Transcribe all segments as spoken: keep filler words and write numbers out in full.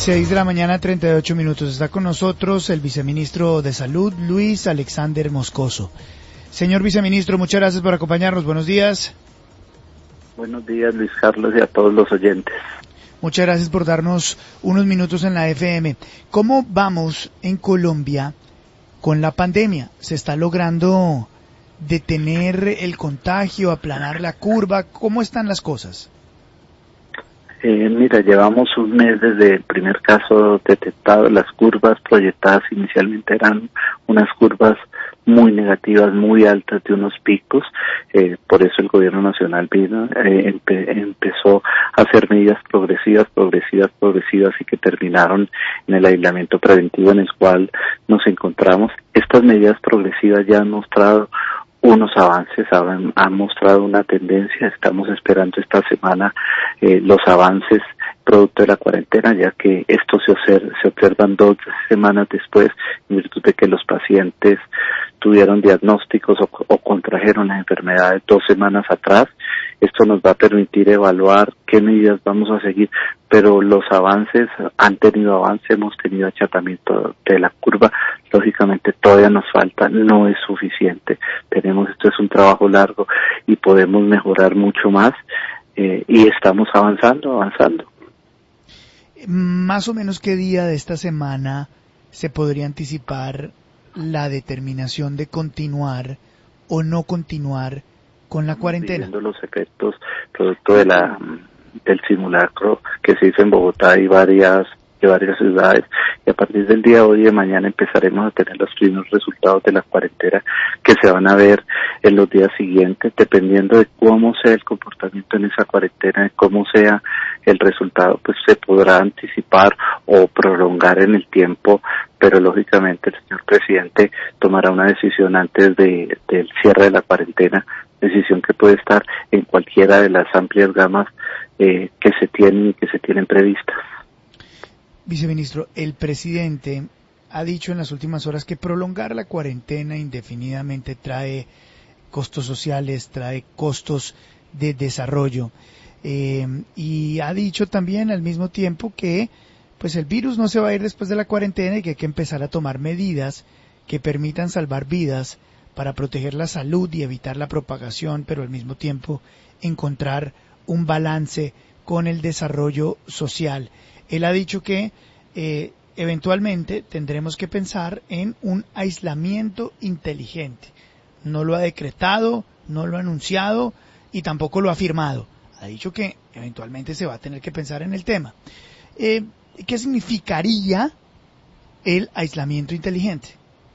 Seis de la mañana, treinta y ocho minutos. Está con nosotros el viceministro de Salud, Luis Alexander Moscoso. Señor viceministro, muchas gracias por acompañarnos. Buenos días. Buenos días, Luis Carlos, y a todos los oyentes. Muchas gracias por darnos unos minutos en la F M. ¿Cómo vamos en Colombia con la pandemia? ¿Se está logrando detener el contagio, aplanar la curva? ¿Cómo están las cosas? Eh, mira, llevamos un mes desde el primer caso detectado. Las curvas proyectadas inicialmente eran unas curvas muy negativas, muy altas, de unos picos. Eh, por eso el gobierno nacional vino, eh, empe empezó a hacer medidas progresivas, progresivas, progresivas y que terminaron en el aislamiento preventivo en el cual nos encontramos. Estas medidas progresivas ya han mostrado unos avances, han, han mostrado una tendencia. Estamos esperando esta semana eh, los avances producto de la cuarentena, ya que esto se, observ se observan dos semanas después, en virtud de que los pacientes tuvieron diagnósticos o, o contrajeron las enfermedades dos semanas atrás. Esto nos va a permitir evaluar qué medidas vamos a seguir, pero los avances han tenido avance, hemos tenido achatamiento de la curva. Lógicamente todavía nos falta, no es suficiente. Tenemos, esto es un trabajo largo y podemos mejorar mucho más, eh, y estamos avanzando, avanzando. Más o menos qué día de esta semana se podría anticipar la determinación de continuar o no continuar con la cuarentena. Viendo los efectos producto de la del simulacro que se hizo en Bogotá y varias de varias ciudades, y a partir del día de hoy y de mañana empezaremos a tener los primeros resultados de la cuarentena que se van a ver en los días siguientes, dependiendo de cómo sea el comportamiento en esa cuarentena, de cómo sea el resultado, pues se podrá anticipar o prolongar en el tiempo, pero lógicamente el señor presidente tomará una decisión antes de del cierre de la cuarentena, decisión que puede estar en cualquiera de las amplias gamas eh, que se tienen y que se tienen previstas. Viceministro, el presidente ha dicho en las últimas horas que prolongar la cuarentena indefinidamente trae costos sociales, trae costos de desarrollo, eh, y ha dicho también al mismo tiempo que pues el virus no se va a ir después de la cuarentena y que hay que empezar a tomar medidas que permitan salvar vidas para proteger la salud y evitar la propagación, pero al mismo tiempo encontrar un balance con el desarrollo social. Él ha dicho que eh, eventualmente tendremos que pensar en un aislamiento inteligente. No lo ha decretado, no lo ha anunciado y tampoco lo ha afirmado. Ha dicho que eventualmente se va a tener que pensar en el tema. Eh, ¿Qué significaría el aislamiento inteligente?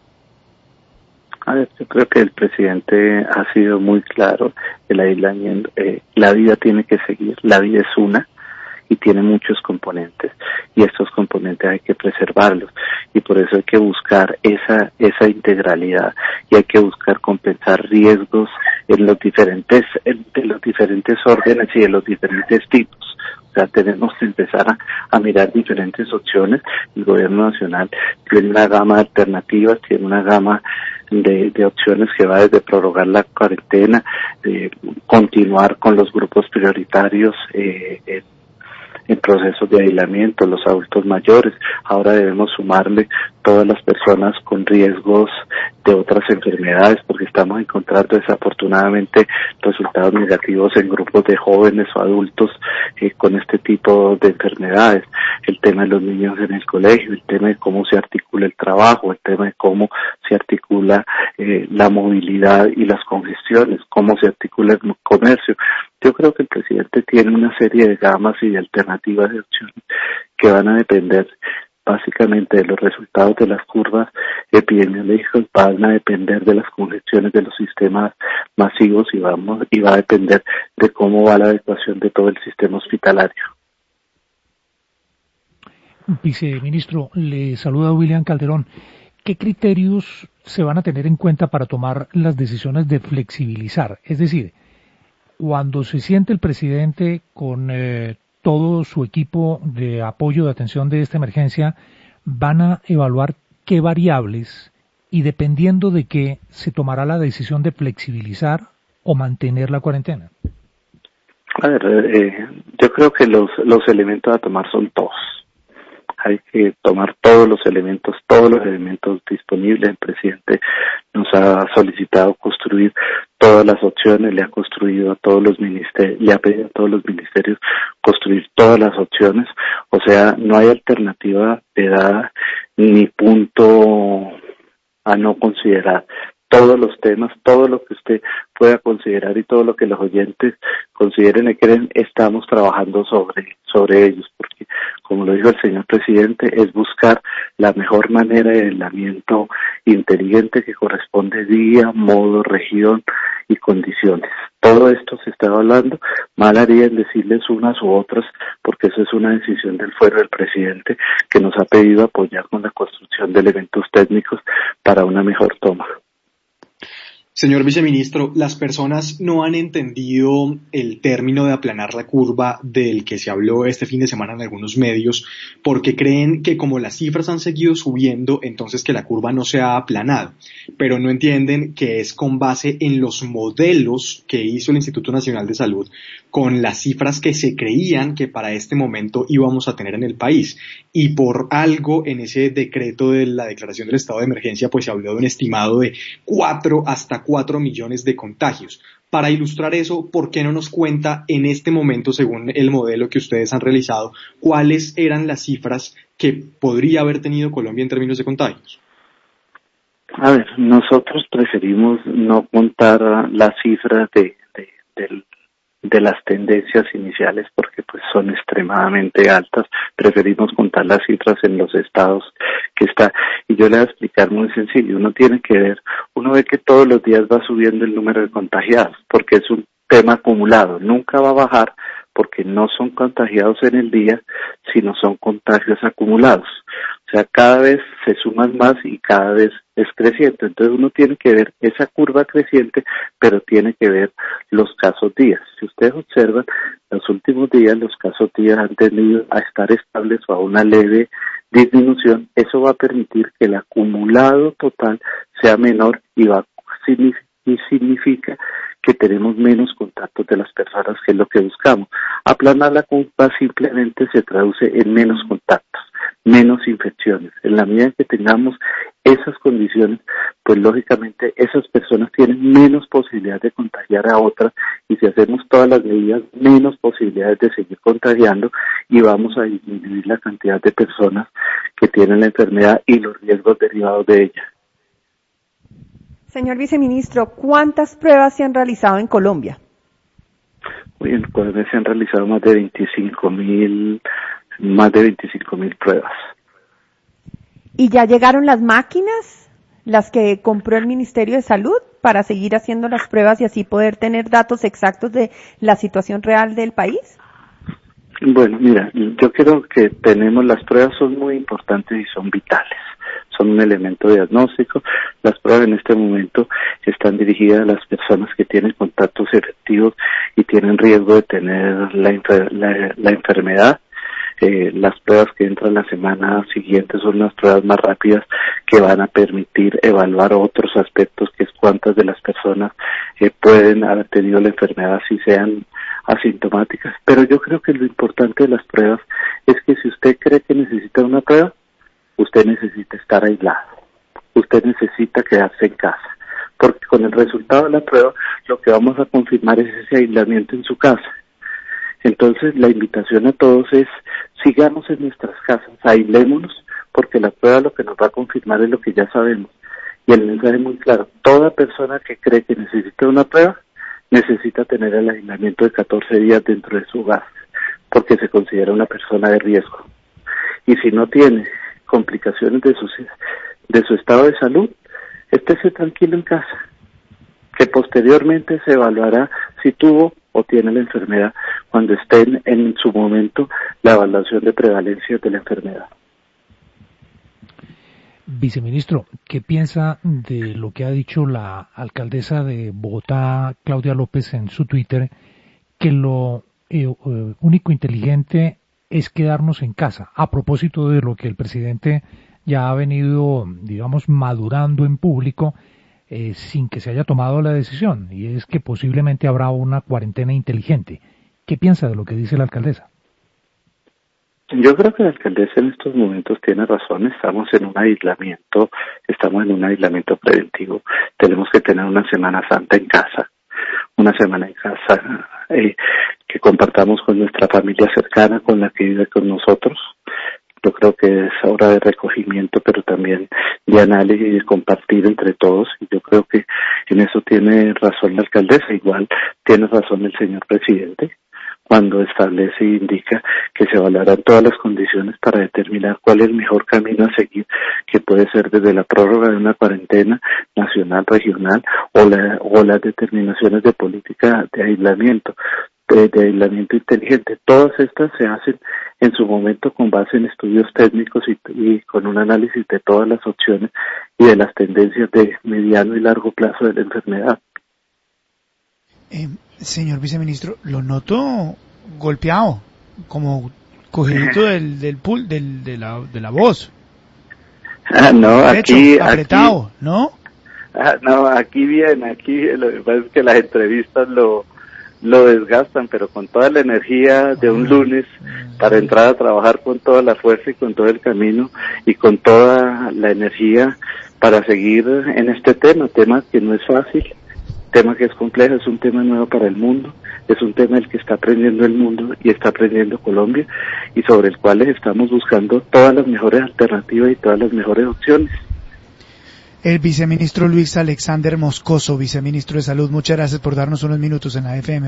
A ver, yo creo que el presidente ha sido muy claro. El aislamiento, eh, la vida tiene que seguir, la vida es una y tiene muchos componentes, y estos componentes hay que preservarlos, y por eso hay que buscar esa esa integralidad, y hay que buscar compensar riesgos en los diferentes en, de los diferentes órdenes y de los diferentes tipos. O sea, tenemos que empezar a, a mirar diferentes opciones. El gobierno nacional tiene una gama de alternativas, tiene una gama de, de opciones que va desde prorrogar la cuarentena, de continuar con los grupos prioritarios eh, en, en procesos de aislamiento, los adultos mayores. Ahora debemos sumarle todas las personas con riesgos de otras enfermedades, porque estamos encontrando desafortunadamente resultados negativos en grupos de jóvenes o adultos eh, con este tipo de enfermedades. El tema de los niños en el colegio, el tema de cómo se articula el trabajo, el tema de cómo se articula eh, la movilidad y las congestiones, cómo se articula el comercio. Yo creo que el presidente tiene una serie de gamas y de alternativas de opciones que van a depender básicamente de los resultados de las curvas epidemiológicas, van a depender de las congestiones de los sistemas masivos y vamos y va a depender de cómo va la adecuación de todo el sistema hospitalario. Viceministro, le saluda William Calderón. ¿Qué criterios se van a tener en cuenta para tomar las decisiones de flexibilizar? Es decir, cuando se siente el presidente con eh, todo su equipo de apoyo, de atención de esta emergencia, van a evaluar qué variables y dependiendo de qué se tomará la decisión de flexibilizar o mantener la cuarentena. A ver, eh, yo creo que los, los elementos a tomar son dos. hay que tomar todos los elementos, todos los elementos disponibles. El presidente nos ha solicitado construir todas las opciones, le ha construido a todos los ministerios, le ha pedido a todos los ministerios construir todas las opciones, o sea, no hay alternativa de edad ni punto a no considerar. Todos los temas, todo lo que usted pueda considerar y todo lo que los oyentes consideren y creen, estamos trabajando sobre, sobre ellos, porque como lo dijo el señor presidente, es buscar la mejor manera de aislamiento inteligente que corresponde día, modo, región y condiciones. Todo esto se está evaluando, mal haría en decirles unas u otras, porque eso es una decisión del fuero del presidente que nos ha pedido apoyar con la construcción de elementos técnicos para una mejor toma. Señor viceministro, las personas no han entendido el término de aplanar la curva del que se habló este fin de semana en algunos medios, porque creen que como las cifras han seguido subiendo, entonces que la curva no se ha aplanado, pero no entienden que es con base en los modelos que hizo el Instituto Nacional de Salud, con las cifras que se creían que para este momento íbamos a tener en el país. Y por algo en ese decreto de la declaración del estado de emergencia, pues se habló de un estimado de cuatro hasta cuatro millones de contagios. Para ilustrar eso, ¿por qué no nos cuenta en este momento, según el modelo que ustedes han realizado, cuáles eran las cifras que podría haber tenido Colombia en términos de contagios? A ver, nosotros preferimos no contar las cifras de, de, del de las tendencias iniciales porque pues son extremadamente altas. Preferimos contar las cifras en los estados que está, y yo le voy a explicar muy sencillo. Uno tiene que ver, uno ve que todos los días va subiendo el número de contagiados porque es un tema acumulado, nunca va a bajar porque no son contagiados en el día, sino son contagios acumulados. O sea, cada vez se suman más y cada vez es creciente. Entonces uno tiene que ver esa curva creciente, pero tiene que ver los casos días. Si ustedes observan, los últimos días los casos días han tendido a estar estables o a una leve disminución. Eso va a permitir que el acumulado total sea menor y va y significa que tenemos menos contactos de las personas, que es lo que buscamos. Aplanar la curva simplemente se traduce en menos contactos, menos infecciones. En la medida en que tengamos esas condiciones, pues lógicamente esas personas tienen menos posibilidades de contagiar a otras, y si hacemos todas las medidas, menos posibilidades de seguir contagiando, y vamos a disminuir la cantidad de personas que tienen la enfermedad y los riesgos derivados de ella. Señor viceministro, ¿cuántas pruebas se han realizado en Colombia? Hoy en Colombia se han realizado más de veinticinco mil, más de veinticinco mil pruebas. ¿Y ya llegaron las máquinas, las que compró el Ministerio de Salud, para seguir haciendo las pruebas y así poder tener datos exactos de la situación real del país? Bueno, mira, yo creo que tenemos, las pruebas son muy importantes y son vitales. Son un elemento diagnóstico. Las pruebas en este momento están dirigidas a las personas que tienen contactos efectivos y tienen riesgo de tener la, infer- la, la enfermedad. Eh, las pruebas que entran la semana siguiente son las pruebas más rápidas que van a permitir evaluar otros aspectos, que es cuántas de las personas eh, pueden haber tenido la enfermedad si sean asintomáticas. Pero yo creo que lo importante de las pruebas es que si usted cree que necesita una prueba, usted necesita estar aislado, usted necesita quedarse en casa, porque con el resultado de la prueba lo que vamos a confirmar es ese aislamiento en su casa. Entonces la invitación a todos es, sigamos en nuestras casas, aislémonos, porque la prueba lo que nos va a confirmar es lo que ya sabemos. Y el mensaje es muy claro: toda persona que cree que necesita una prueba, necesita tener el aislamiento de catorce días dentro de su hogar, porque se considera una persona de riesgo. Y si no tiene complicaciones de su, de su estado de salud, estése tranquilo en casa, que posteriormente se evaluará si tuvo o tiene la enfermedad cuando esté en, en su momento la evaluación de prevalencia de la enfermedad. Viceministro, ¿qué piensa de lo que ha dicho la alcaldesa de Bogotá, Claudia López, en su Twitter, que lo eh, eh, único inteligente es quedarnos en casa, a propósito de lo que el presidente ya ha venido, digamos, madurando en público, eh, sin que se haya tomado la decisión, y es que posiblemente habrá una cuarentena inteligente? ¿Qué piensa de lo que dice la alcaldesa? Yo creo que la alcaldesa en estos momentos tiene razón, estamos en un aislamiento, estamos en un aislamiento preventivo, tenemos que tener una Semana Santa en casa, una semana en casa eh, que compartamos con nuestra familia cercana, con la que vive con nosotros. Yo creo que es hora de recogimiento, pero también de análisis y de compartir entre todos, y yo creo que en eso tiene razón la alcaldesa, igual tiene razón el señor presidente, cuando establece e indica que se evaluarán todas las condiciones para determinar cuál es el mejor camino a seguir, que puede ser desde la prórroga de una cuarentena nacional, regional, o, la, o las determinaciones de política de aislamiento, de, de aislamiento inteligente. Todas estas se hacen en su momento con base en estudios técnicos y, y con un análisis de todas las opciones y de las tendencias de mediano y largo plazo de la enfermedad. Eh, señor viceministro, lo noto golpeado, como cogidito del del pool, del de la de la voz. Ah, no, Pecho, aquí apretado, aquí, ¿no? Ah, no, aquí bien, aquí lo que pasa es que las entrevistas lo lo desgastan, pero con toda la energía de un lunes para entrar a trabajar con toda la fuerza y con todo el camino y con toda la energía para seguir en este tema, tema que no es fácil, tema que es complejo, es un tema nuevo para el mundo, es un tema el que está aprendiendo el mundo y está aprendiendo Colombia y sobre el cual estamos buscando todas las mejores alternativas y todas las mejores opciones. El viceministro Luis Alexander Moscoso, viceministro de Salud, muchas gracias por darnos unos minutos en la F M.